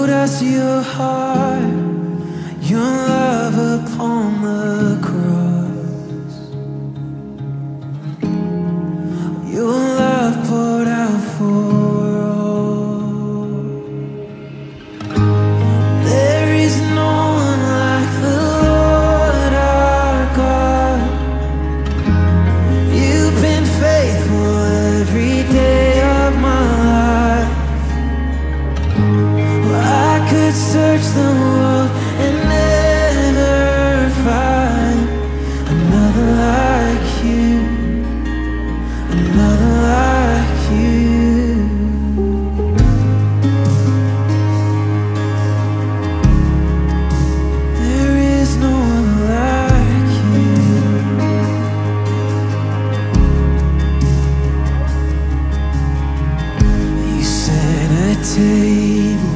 us your heart, your love upon the cross, your love poured out for all. There is no one like the Lord our God. You've been faithful every day of my life. I could search the world and never find another like you, another like you. There is no one like you. You set a table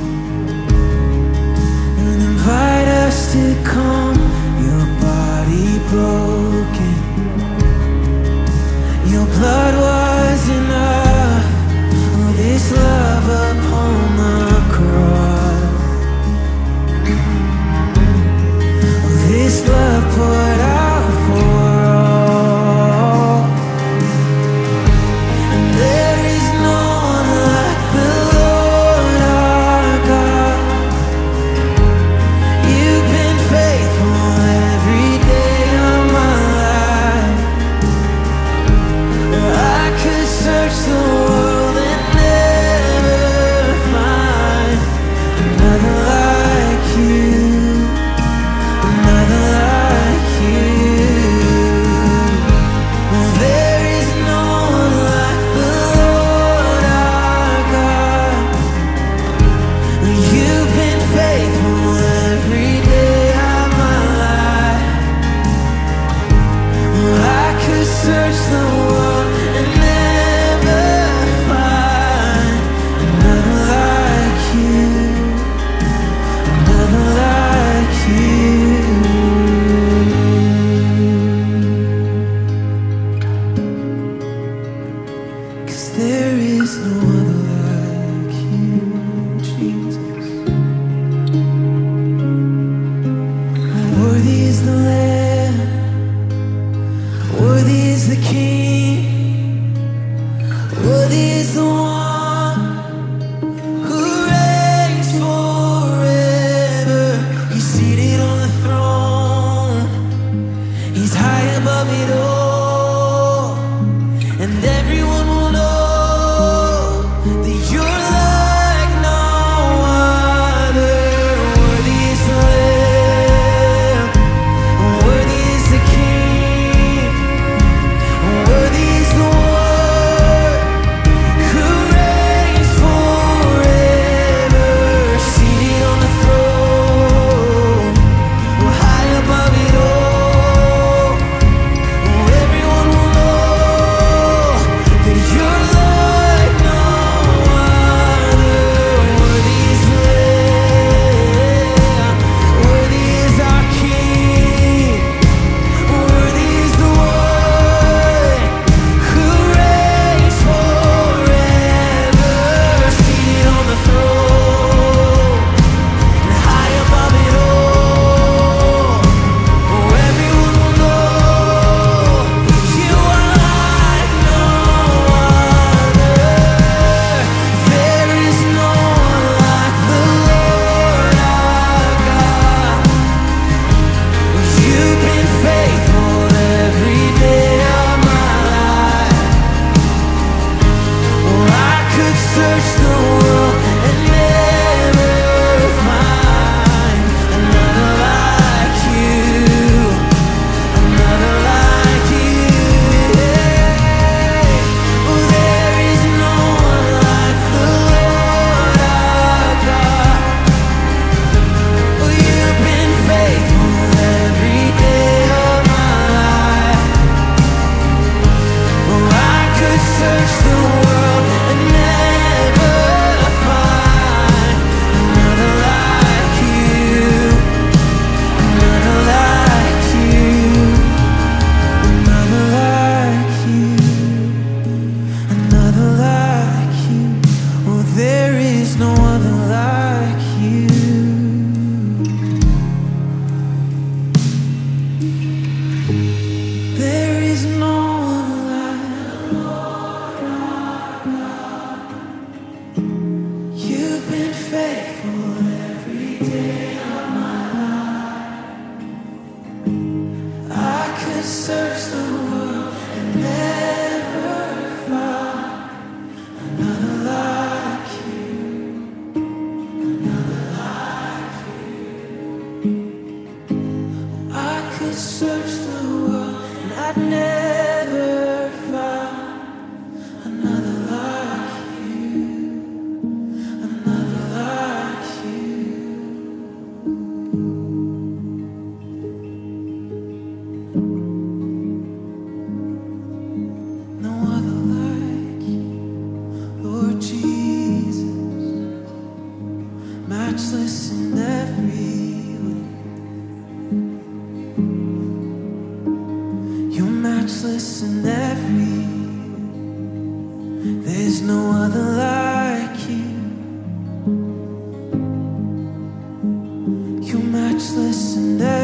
and invite us to come. Your body broken, your blood was enough. Oh, this love upon the cross, oh, this love poured out for all. And there is no one like the Lord our God. You've been faithful every day of my life. I could search the world and never find another like you, another like you. Well, there is no one like the Lord our God. You've been faithful every day of my life. I could search the world and never find another like you, another like you. 'Cause there is no other like you, Jesus. Worthy is the Lamb, worthy is the King, worthy is the one who reigns forever. He's seated on the throne, he's high above it all, and everyone will know that you're like no other. Worthy is the Lamb, searched the world and I'd never found another like you, another like you. No other like you, Lord Jesus, matchless in every way. You're matchless in every way. There's no other like you. You're matchless in every way.